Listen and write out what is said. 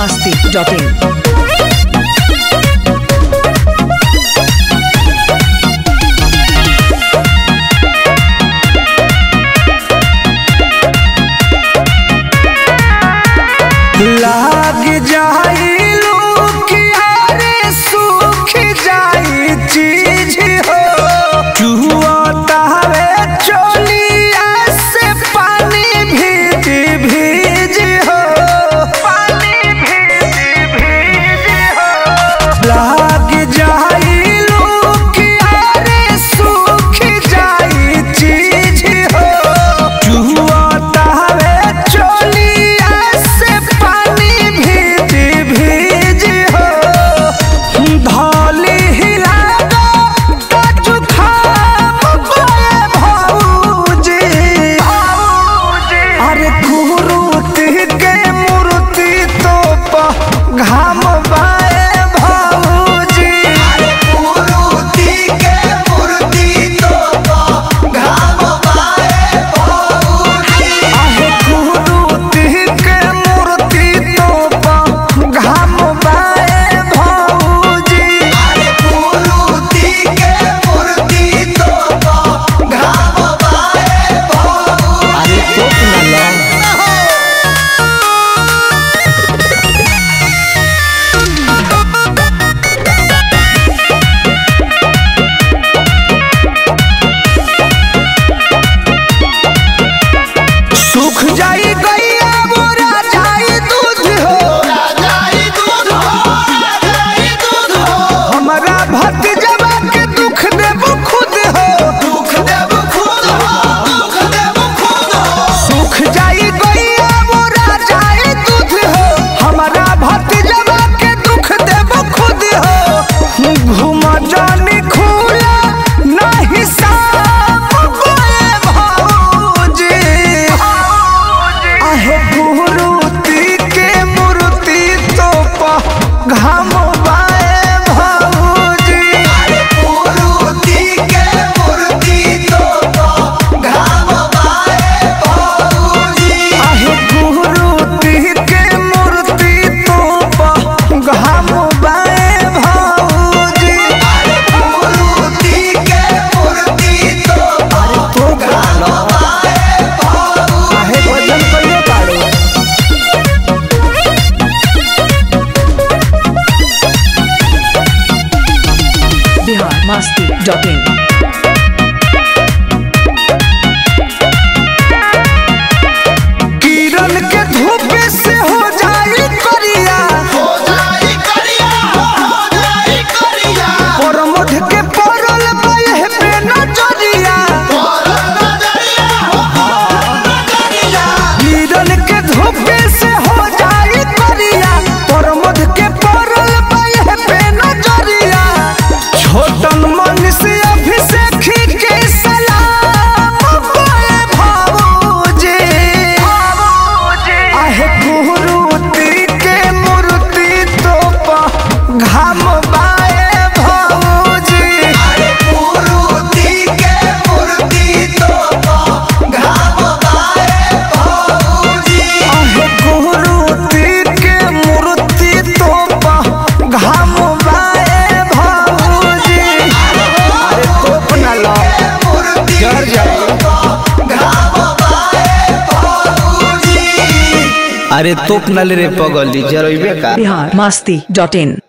biharmasti.in लाग जाई लुकिया रे सूख जाई चीज हो चुहता है चोलिया से पानी भीज भीज हो पानी भीज भीज हो लाग जाई लुकिया रे सूख जाई चीज हो चुहता है चोलिया से पानी भीज भीज हो धौली हिला दो जुखाम गोए भौजी अरे कुरूती के मूर्ति तो घाम बाए भौजी अरे कुरूती के मूर्ति तो घाम बाए भौजी अरे कुरूती के मूर्ति तो घाम बाए भौजी अरे कुरूती के मूर्ति तो घाम बाए भौजी अरे तो ना सूख जाई गैया बोरा जाई दूध हो हमारा भतीजवा के दुख देबो खुद हो सूख जाई गैया बोरा जाई दूध हो हमारा भतीजवा के दुख देबो खुद हो घूम जानी खुला नहीं साफ गोए भौजी आहे कुरूती के मूर्ति तो घाम बाए भौजी अरे कुरूती के मूर्ति तो घाम बाए भौजी आहे कुरूती के मूर्ति तो घाम बाए भौजी अरे कुरूती के मूर्ति तो घाम बाए भौजी आहे भजन कइले बाड़ो biharmasti.in किरण के धूप से हो जाई करिया परमध के परल बह पे नजरिया किरण के धूप से हो जाई करिया परमध के परल बह पे नजरिया छोटन मन से अभिषेक के सलाम गोए भौजी आहे कुरूती के मूर्ति तो घाम बाए भौजी अरे कुरूती के मूर्ति तो घाम बाए भौजी आहे कुरूती के मूर्ति तो घाम बाए भौजी अरे तो अपना लो जर जाए अरे तोप नले रे पगली जरइबे का biharmasti.in